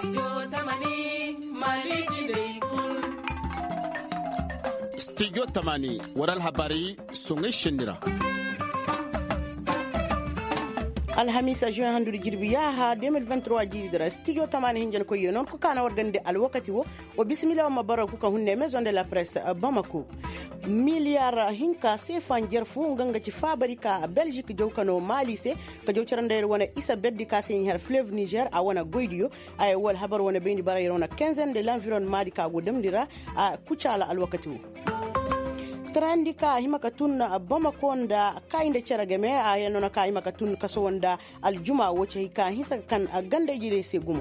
Studio Tamani waral habari sungai shindira. alhamisa juin handude jirbi yaha 2023 jiidira studio tamani hinjen ko yenon ko kana wargande al wakati wo o bismillah ma baraku ka hunne maison de la presse Bamako milliard hinka sefan jerfu nganga ci fabrika Belgique jowkano Mali se ka jowcarande wona isa beddi ka sen her fleuve Niger a wona goydiyo ay wol habar wona bendi bara yona 15 de l'environnement di ka go demdira a kucala al wakati wo trandika himaka tun Bamako nda kainde cerageme a yenona ka himaka tun kaso wonda aljuma woce ka hisa kan gande jire segumo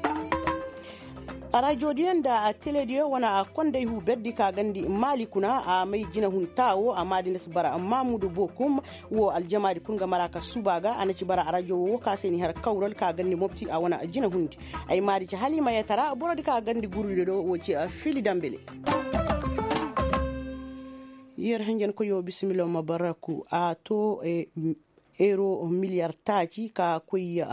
radio dienda teledio wana konde hu beddi ka gandi Mali kuna a mai jina hun tawo a madina bara Mamudu Bokum wo aljamaadi kunga maraka subaga anaci bara radio wo ka seni har kawrol ka gandi mofti a wana jina hundi ay madi ci Halima Yatara borodi ka gandi gurudi do wo ci Fili Dambele yer hangen ko yo bismillah mabaraku a to euro milliard taji ka koy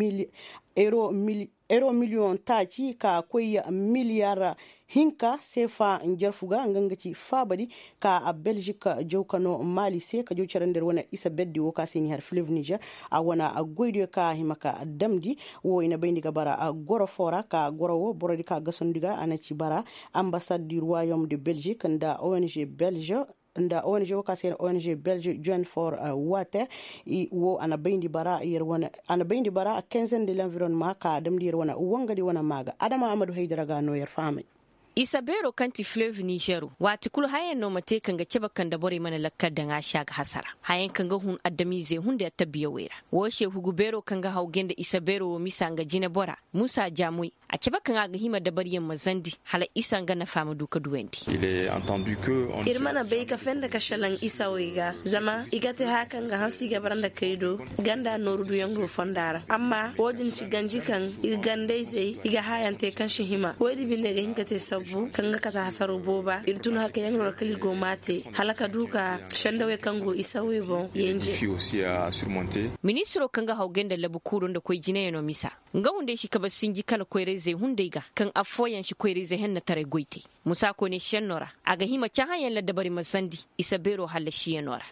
euro million taji ka koy milliard hinka sefa njarfuga ngangati fabadi ka a Belgique jowkano Mali se ka jowcarender wona isa beddi wo ka seni har fleuve Niger a wona a goydo ka himaka damdi wo ina bayndi ga bara a goro fora ka goro wo borodi ka gasondiga anaci bara ambassade du royaume de Belgique nda ONG Belge nda ONG wakasere ONG Belge Joint for Water wo ana bayndi bara yer wona ana bayndi bara 15 de l'environnement ka damdi yer wona wongadi wona maga Adama Amadou Haydara ga no yer fami Isabero kanti fleuve Nigeru wati kulu hayen no mate kanga keba kanda bore mana lakkar da ngasha ga hasara hayen kanga hun adamize hun da tabiya wera wo shehu gubero kanga haugenda Isabero misanga jina bora Musa Jamui a keba kanga ga hima da bariyan mazandi hala isanga na fama duka duwendi il est entendu que irmana bai ka fenda ka shalan isa wiga zama igate hakan ga hansi ga baranda kaido ganda norudu yango fondara amma wodin si ganji kan igande sai iga hayante kan shihima wodi binde ga hinkate sabu kanga kata hasaru boba irtun haka yango kali go mate halaka duka shandawe kango isa webo yenje fi aussi à surmonter ministro kanga haugenda labu kurun da koi jine no misa nga hunde shi kaba sinji kala koireze hundeiga kan afoyan shi koireze henna tare goite musa ko ne shennora aga hima chahayen la dabari masandi Isabero halashi yenora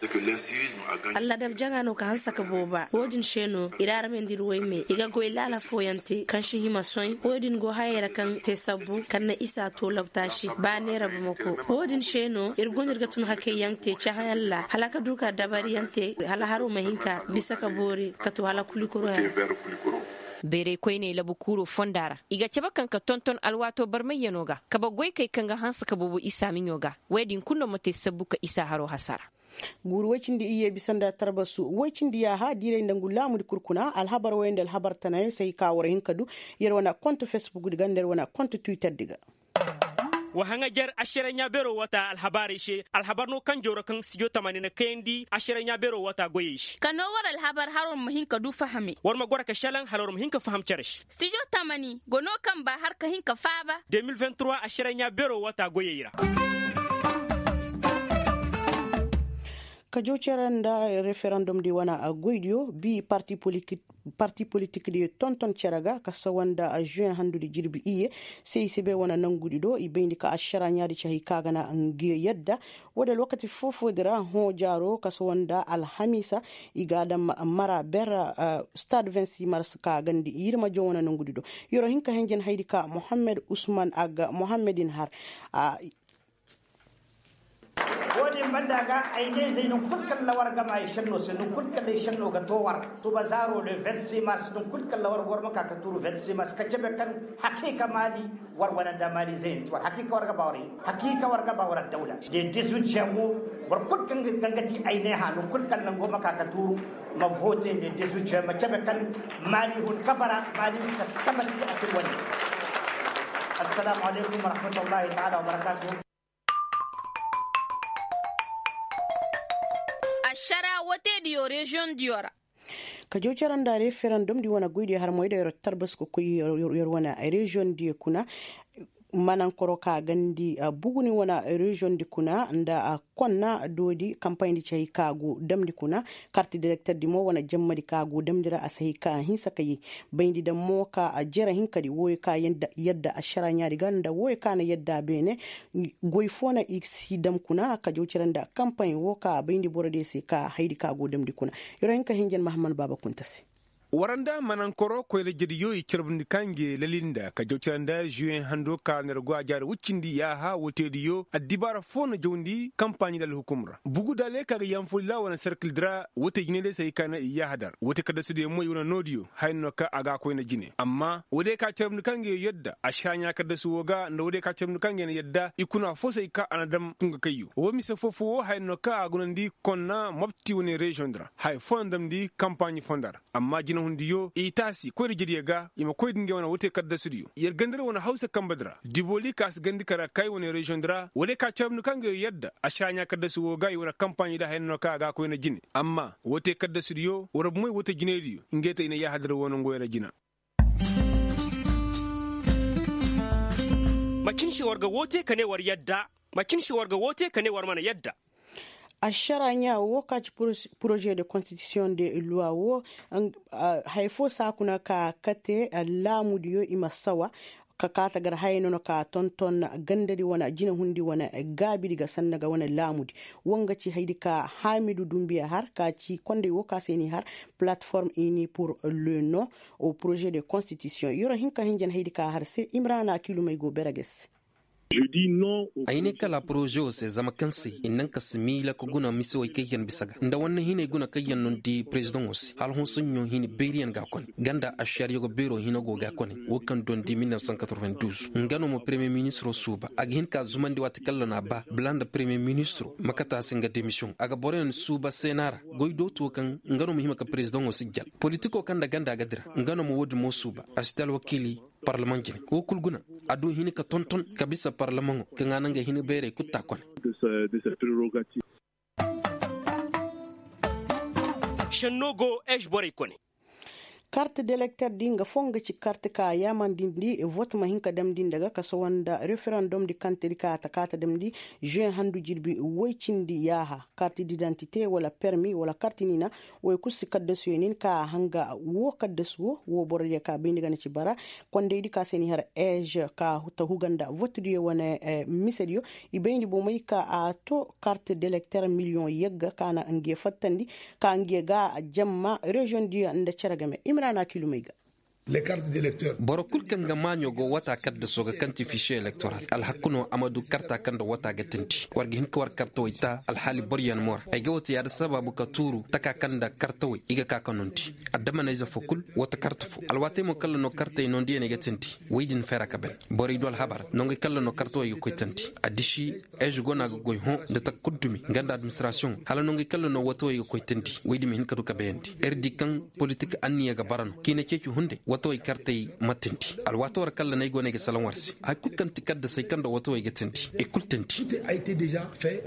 Allah dab jangano ka hansa ka boba wodin sheno irara men dirwe me iga goy lala foyante kan shi hima soin wodin go hayera kan te sabu kan na isa to labtashi ba ne rabu mako wodin sheno irgonir gatun hake yante chahayen la halaka duka dabari yante hala haru mahinka bisa ka bori ka to hala kulikoro bere koy ne labu kuro fondara iga ceba kanka tonton alwato barmai yanoga kaba goy kai kanga hansa ka bobo isa minyoga wedin kunno mate sabuka isa haro hasara guru wacindi iye bisanda tarbasu wacindi ya ha dire ndangu lamu di kurkuna alhabar wayndal habar tanaye sai ka wara hinkadu yer wana compte Facebook diga nder wana compte Twitter diga wa hanga jar ashiranya bero wata alhabari she alhabar no kan joro kan studio tamani na kendi ashiranya bero wata goyish kano war alhabar harun muhin ka du fahami war ma gora ka shalan halor muhin ka faham charish studio tamani gono kan ba har ka hin ka faba 2023 ashiranya bero wata goyira ka joceran da referendum di wana a goydio bi parti politique di tonton ceraga ka sawanda a juin handude jirbi iye sai sebe wana nangudi do i bendi ka ashara nyaadi chahi kagana ngiye yadda wada lokati fofo dira ho jaro ka sawanda alhamisa igada mara bera stade 26 mars ka gandi yirma jona nangudi do yoro hinka henjen haydi ka Mohammed Usman aga Mohammedin har woni bandaga ay ne zainun kulkan lawar gama ay shanno sunu kulkan ay shanno ga towar to bazaro le 26 mars dun kulkan lawar gor maka ka turu 26 mars ka jabe kan hakika mali war wana da mali zain to hakika war ga bawri hakika war ga bawra daula de 18 jamu war kulkan gangati ay ne ha no kulkan nan go maka ka turu ma vote de 18 jamu jabe kan mali hun kabara mali ka kabara ta wani assalamu alaikum wa rahmatullahi ta'ala wa barakatuh ashara wote diyo region diora ka jocaran da referendum di wana goydi har moyda yor tarbas ko yor wana region di kuna manan koro ka gandi buguni wana region di kuna nda konna dodi campagne di chay kago damdi kuna carte d'électeur di mo wana jamma di kago damdira asahi ka hinsa kayi bayndi da mo ka jera hinkadi woy ka yadda ashara nyaari ganda woy kana yadda bene goy fona iksi dam kuna ka jowciranda campagne wo ka bayndi borode se ka haydi kago damdi kuna yoro hinka hinjen mahamman baba kuntasi waranda manankoro ko le jedi yoy cirbndi kange lalinda ka jawciranda juin hando ka ner gwajar wuccindi yaha wotedi yo addibara fona jawndi campagne dal hukumra bugu dale ka yamfulla wana cercle dra wote jinede sey kana yahadar wote kada sude moy wona nodio hayno ka aga ko na jine amma wode ka cirbndi kange yedda ashanya kada suwoga ndo wode ka cirbndi kange ne yedda ikuna fo sey ka anadam tunga kayu wo mi se fofo hayno ka agunandi konna mabti woni region dra hay fondam di campagne fondar amma jina hundiyo itasi ko de jediga ima ko dinge wana wote kadda studio yer gandara wana hausa kambadra diboli kas gandi kara kai wona region dra wole ka chamnu kange yadda ashanya kadda suwo gai wana campagne da henno ka ga ko na jine amma wote kadda studio wora moy wote jinediyo ngeta ina ya hadra wona ngoyra jina macin shi warga wote kane war yadda macin shi warga wote kane war mana yadda asharanya wo kaci projet de constitution de loi wo haifo sakuna ka kate lamu diyo imasawa ka kata gar hayno ka tonton gandari wana jina hundi wana gabi diga sannaga wana lamudi wonga ci haydi ka Hamidou Doumbia har ka ci konde wo ka seni har plateforme ini pour le non au projet de constitution yoro hinka hinjan haydi ka har se Imrana kilumay go berages. Je dis non. Aine kala projo se zama kansi innan kasmila ko guna miso kayyan bisaga nda wannan hine guna kayyan non di president osi hal hon sunyo hine berian ga kon ganda ashari go bero hine go ga kon wokan don di 1992 ngano mo premier ministre suba ag hin ka zumandi wat kallona ba blanda premier ministre makata singa démission aga boren suba senara goydo to kan ngano mo hima ka president osi gal politiko kan da ganda gadira ngano mo wodi mo suba astal wakili parlement jini wo kulguna adu hini ka tonton kabisa parlement ka ngananga hini bere kutta kon de cette prérogative shannogo ejbore kone carte d'électeur dinga fonga ci carte ka yamandindi e vote ma hinka damdi daga kaso wanda referendum di kanteri ka takata damdi juin handu jirbi woycindi yaha carte d'identité wala permis wala carte nina woy kusi kadda suyenin ka hanga wo kadda suwo wo borode ka bindiga na ci bara konde di ka seni har age ka huta huganda vote di wana misedio ibendi bo may ka a to carte d'électeur million yegga kana nge fattandi ka nge ga jamma region di anda ceragame Imrana kilumaiga. Les cartes d'électeurs. Borokul kanga manyo go wata kadda soga kanti fichier électoral. Al hakuno amadu karta kanda wata gatinti. Wargi hinka war karta waita al hali boriyan mor. Ay gawti yada sababu katuru taka kanda karta wai iga kakanonti. Adama na iza fokul wata karta fu. Al wate mo kalla no karta inondi ene gatinti. Waidin fera kaben. Bori idwal habar. Nongi kalla no karta wai yukoitanti. Adishi eju gona goy hon de takudumi. Ganda administration. Hala nongi kalla no wato wai yukoitanti. Waidimi hinka duka beyanti. Erdi kan politique anni ya gabarano. Kine keku hunde. Wato kartay matinti al wato kala nay gone ge salon warsi ay kukanti kadda say kanda wato ge tinti e kultanti tout a été déjà fait.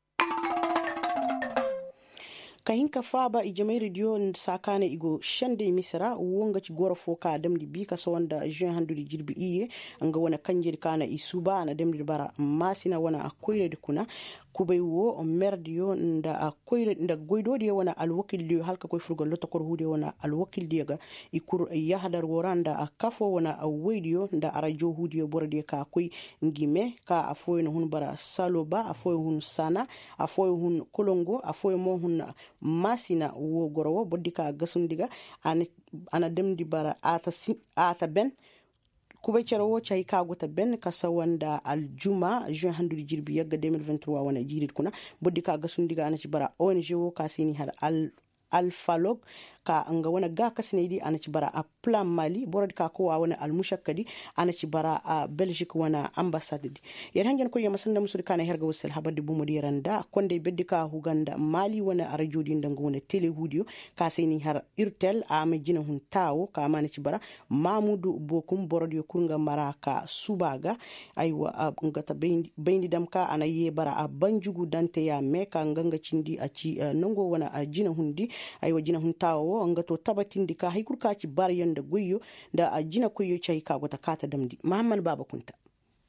kahinka faba ijamai radio sakane igo shande misra wonga ci gora foka damdi bi ka sawanda juin handuri jirbi iye anga wana kanjir kana isuba na damdi bara masina wana akoyre de kuna kubay wo merdio nda akoyre nda goydodi wana alwakil di halka koy furgo lota kor hude wana alwakil diga ikur yahdar woranda akafo wana awediyo nda arajo hude borade ka koy ngime ka afoy no hun bara saloba afoy hun sana afoy hun kolongo afoy mo hun masina wo gorowo boddika gasundiga ana demdi bara ata ben kubay cero chay kaguta ben kasa wanda aljuma juin handuri jirbi yagga 2023 wana jirit kuna boddika gasundiga ana ci bara ONG wo kasini har alfalog ka anga wana ga kasnedi ana ci bara a plan mali borod ka ko wana al mushakkadi ana ci bara a belgique wana ambassade di yer hangen ko yema sanda musul kana herga wasal habadi bu modi randa konde beddi ka huganda mali wana arjodi ndanga wana tele hudio ka seni har irtel a majina hun tawo ka mana ci bara mamudu bokum borod yo kurga maraka subaga aywa ngata bayndi dam ka ana ye bara a banjugu dante ya meka nganga cindi a ci nango wana a jina hundi aywa jina hun tawo nga to tabatindi ka hay kurka ci bar yanda goyo da ajina koyo chay ka gota kata damdi Muhammad Baba Kunta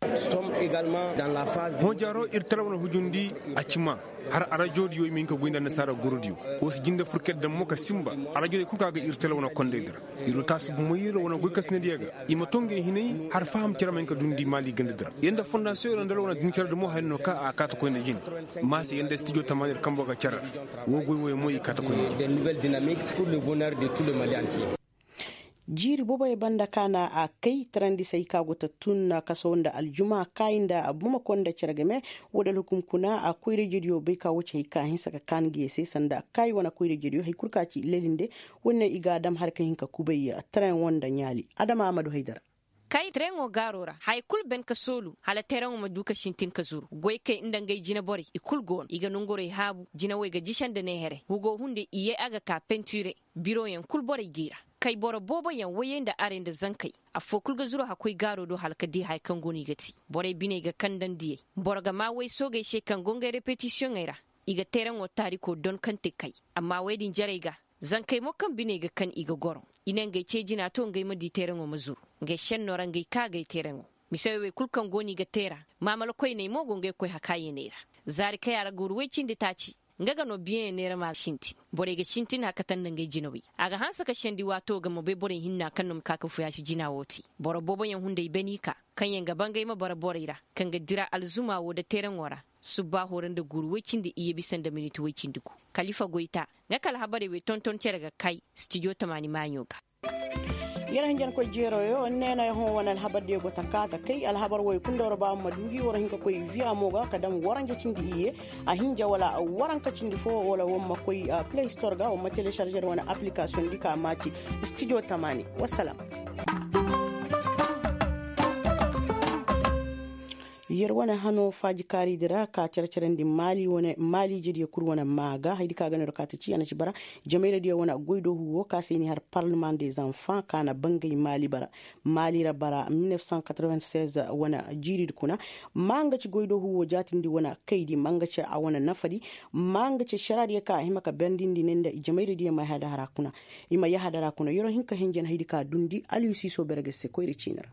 hojaro irtalawna hujundi acima har arajodi yo min ko goynda nasara gorodiyo os jinda furket dam mo ka simba arajodi ku kaga irtalawna kondedra iro tasbu moyiro wona goy kasne diaga ima tonge hinay har faham cira men ka dundi mali gandedra yenda fondation ro ndalawna din cira mo hayno ka akata ko ne jin masi yenda studio tamanir kambo ga cira wo goy wo moyi kata ko ne des nouvelles dynamiques pour le bonheur de tout le Mali entier. jiri bobo e banda kana a kai trandi sai kago ta tunna kaso wanda aljuma kainda abuma konda cergame wodal hukum kuna a koyre jediyo be ka wuce hika hin saka kan gese sanda kai wana koyre jediyo hay kurkaci lelinde wonne iga dam har kan hinka kubayya tren wanda nyali adama amadu haidara kai trengo garora hay kul ben ka solu hala terango ma duka shintin ka zuru goy kai inda ngai jina bori ikul gon iga nungore habu jina we ga jishan da ne here hugo hunde iye aga ka penture biro yan kul bori gira kai boro bobo yan wayen da aren da zankai a fokul ga zuru hakoi garo do halka di hay kan goni gati bore bine ga kandan diye boro ga ma wai so ga she kan gonga repetition ngaira iga terango tariko don kante kai amma wai din jare ga zankai mo kan bine ga kan iga goro inen ga ce jina to ngai madi terango mazuru ngai shen noran ngai ka ga terango misawe kulkan goni ga tera mamal koy ne mo gonga koy hakaye nera zari kai ara gurwe cindi taci ngaga no bien nera ma shinti bore ga shinti na katan nan ga jinawi aga hansa ka shendi wato ga mobe bore hinna kannum kaka fuya shi jina woti boro bobo yan hunde benika kan yan gaban ga ma bara boreira kan ga dira alzuma wo da teran wara subba horan da gurwecin da iya bisan da miniti wecin duku khalifa goita ga kala habare we tonton cere ga kai studio tamani manyoga yaran jan ko jero yo nena ho wonal habade go takata kai al habar way kundoro ba madugi wora hinka koy via moga kadam waranga cindi iye a hinja wala waranka cindi fo wala womma koy play store ga o ma télécharger wona application dika mati studio tamani wassalam yer wana hano faji kari dira ka cercerendi mali wona mali jedi kur wona maga haydi ka ganero ka ci ana ci bara jamaira dia wona goydo huwo ka seni har parlement des enfants kana bangay mali bara mali ra bara 1996 wona jiri kuna manga ci goydo huwo jatindi wona kaydi manga ci a wona nafadi manga ci sharadi ka himaka bendindi nenda jamaira dia ma hada harakuna ima ya hada harakuna yoro hinka henjen haydi ka dundi aliou siso bergese ko iri cinara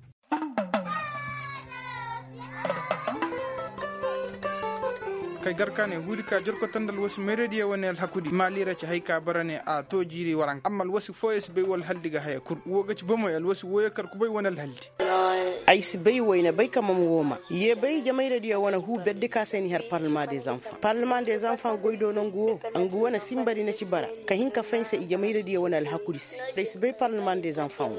kai garkane hudi ka jorko tandal wasu merediya woni al hakudi malira ci hayka barane a to jiri waran amma al wasu foyes be wal haldiga haya kur woga ci bomo al wasu woyakar ku bay wonal haldi ay si bay woyna bay kam mo woma ye bay jamaira dia wona hu bedde ka seni har parlement des enfants goydo non go angu wona simbari na ci bara ka hinka fense i jamaira dia wona al hakudi day si bay parlement des enfants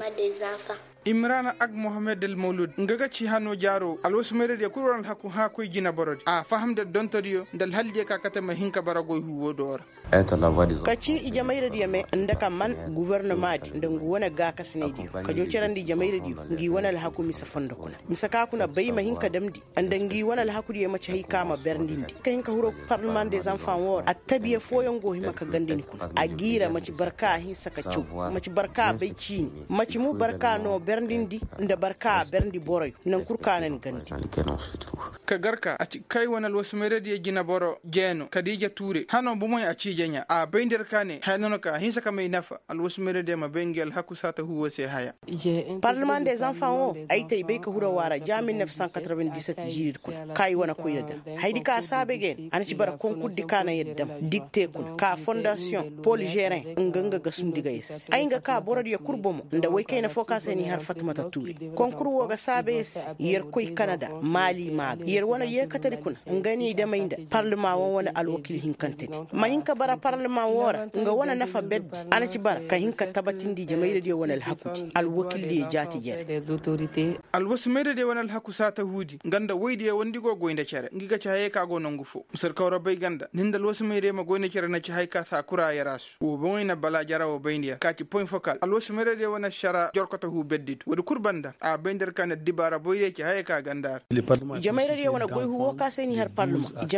imrana ak mohammed el maulud ngaga ci hano jaro al wasu merediya kurwan hakku ha koy jina borodi a fahamde dontoriyo dal halje ka katama hinka baragoy huwo dora kaci i jamaira dia me ndaka man gouvernement di ndangu wona ga kasne di ka jo cerandi jamaira di ngi wona al hakku misa fondo kuna misa ka kuna bay ma hinka damdi andangi wona al hakku di ma ci hay kama berndindi ka hinka huro parlement des enfants wor attabiye foyongo hima ka gandini kuna agira ma ci barka hin saka ciu ma ci barka bay ci ma ci mu barka no berndindi nda barka berndi boroy nan kurkanen gandi ka garka a kai wona al wasu merediya jina boro jeno kadija touré hano bumoy a ci jenya a bender kane hanono ka hinsa ka may nafa al wasmere de ma bengel hakku sata huwa se haya parlement des enfants o ay tay be ka huro wara jami 1997 jirid kun kay wona ko yedda haydi ka sabe gen an ci bara konkuddi kana yeddam dicté kun ka fondation Paul Gérin nganga gasundi gayes ay nga ka borod ya kurbomo nda way kayna focus ni har Fatmata Touré konkur wo ga sabe yer koy Canada Mali mag yer wona ye katari kun ngani da mainda parlement wona al wakil hinkanteti ma hinka bara parlement wora nga wona nafa bed ana ci bara ka hinka tabatindi jamaire de wona al hakuti al wakil de jati jere al wasmere de wona al haku sata hudi ganda woydi e wondigo goynde cere ngiga ci haye ka go nongu fo musar kawra bay ganda nindal wasmere ma goynde cere na ci hayka sa kura yarasu wo boyna bala jarawo bayndiya ka ci point focal al wasmere de wona shara jorkota hu beddit wodi kurbanda a baynder kan dibara boyde ci haye ka gandar jamaire de wona goy huwo ka seni har parlement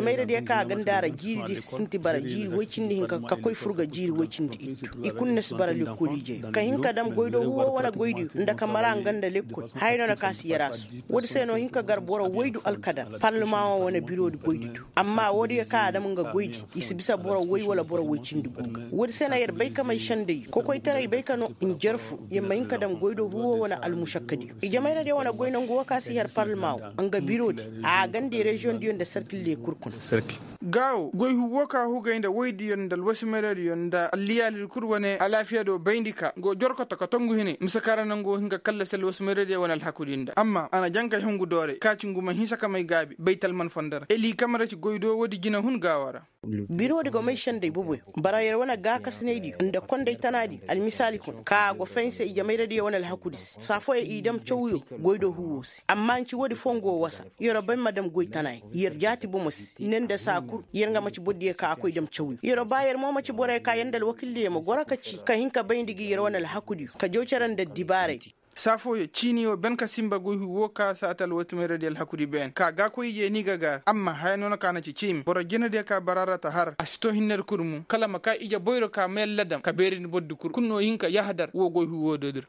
jamaira de ka gandara jiri di sinti bara jiri wecindi hinka ka koy furga jiri wecindi ikunnes bara likulije ka hinka dam goydo huwo wala goydi ndaka mara ganda lekkol hayno na kasi yarasu wodi seno hinka garboro waydu alkadar parlement wona bureau di goydi amma wodi ka adam nga goydi isibisa boro way wala boro wecindi guga wodi sena yer bay kamay shande ko koy taray bay kano in jarfu yemma hinka dam goydo huwo wona almushakkadi jamaira de wona goyno ngo kasi her parlement anga bureau di a gande region di yonde cercle le kurkun gaw goy huwo ka hugayda waydi yondal wasimere yonda aliyal kurwane alafiya do bayndika go jorko to tongu hini musakara ngo hinga kala sel wasimere de wonal hakudinda amma ana janka hungu dore kaci nguma hisaka may gabi baytal man fondara eli kamara ci goydo wodi jina hun gawara biro de gomation de bubu barayar wana ga kasnedi inda konde tanadi al misali kun ka go fense jamaira de wonal hakudis safo e idam chowyo goydo huwosi amma ci wodi fongo wasa yoro ban madam goy tanay yer jati bumus nenda sakur yer nga maci boddi ka akoy dem chowyo yoro bayer mo maci bore ka yandal wakilli mo goraka ci ka hinka bayndigi yer wonal hakudi ka jocharan da dibare safo ye chini o ben ka simba go huwo ka satal wotmere del hakudi ben ka ga ko ye ni gaga amma hayno na kana ci chim boro jina de ka barara ta har asto hinner kurmu kala maka ija boyro ka mel ladam ka berin boddu kur kunno hinka yahdar wo go huwo dodir